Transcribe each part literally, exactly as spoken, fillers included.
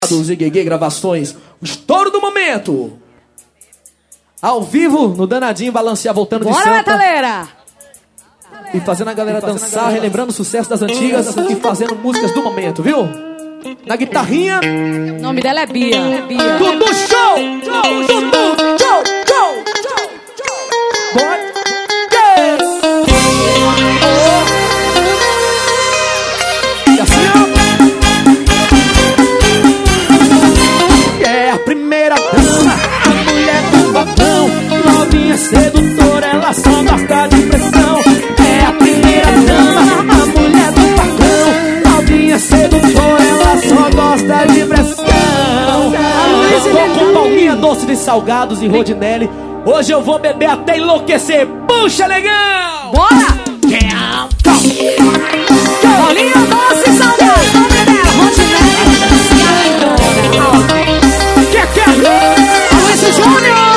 do Zigueguê Gravações, o estouro do momento. Ao vivo, no Danadinho, balancear, voltando Bora, de Santa. metaleira! E fazendo a galera fazendo dançar, a galera... relembrando o sucesso das antigas e fazendo músicas do momento, viu? Na guitarrinha. O nome dela é Bia. É Bia. Dudu Show! Dudu Show! Show! Show! E assim, ó. É a primeira dama, a mulher do babão, novinha sedutora, ela só gosta de pressão. É a primeira dama, a mulher do babão, novinha sedutora, ela só gosta de pressão. Eu tô com palminha doce de salgados e rodinelli. Hoje eu vou beber até enlouquecer. Puxa, legal! Bora! Paulinha doce e salgado. Nome dela, rodinelli. Que que é? Luiz Júnior.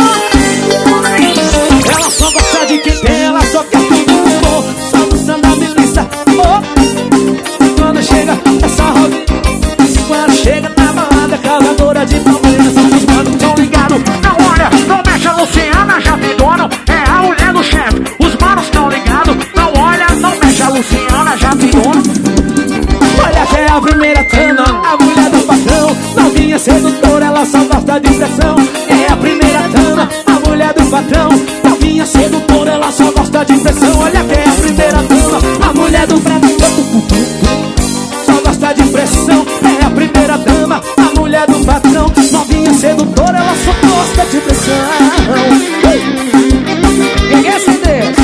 Ela só gosta de quem tem, ela só quer tudo bom. Só dançando a milícia. Oh. Quando chega essa roda, quando chega na balada, causadora de problemas. Os manos tão ligados. Não olha, não mexe a Luciana, já tem dono. É a mulher do chefe. Os manos tão ligados. Não olha, não mexe a Luciana, já tem dono. Olha que é a primeira dama, a mulher do patrão, novinha sedutora, ela só gosta de pressão. É a primeira dama, a mulher do patrão, novinha sedutora, ela só gosta de pressão. Olha que é a primeira dama, a mulher do patrão, só gosta de pressão. É a primeira dama, a mulher do patrão, novinha sedutora, ela só gosta de pressão. Quem é esse Deus?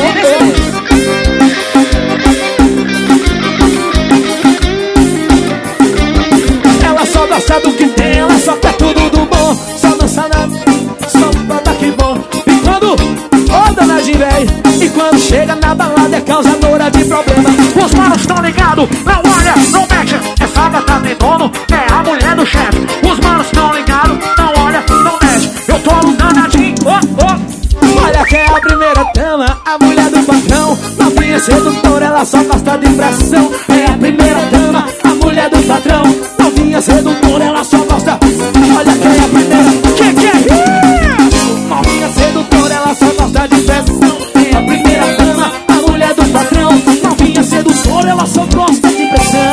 Ela só gosta do que tem, ela só quer tudo do bom. Só dança na... só bota que bom. E quando... Ô, danadinho, véi. E quando chega na balada é causadora de problema. Os manos tão ligados. Não olha, não mexe. Essa gata tem dono. É a mulher do chefe. Os manos tão ligados. Não olha, não mexe. Eu tô no danadinho. Oh, oh. Olha que é a primeira dama, a mulher do patrão, novinha sedutora, ela só gosta de pressão. É a primeira dama, a mulher do patrão, novinha sedutora, ela só gosta. Olha que é a primeira. Que que é? Novinha sedutora, ela só gosta de pressão. É a primeira dama, a mulher do patrão, novinha sedutora, ela só gosta de pressão.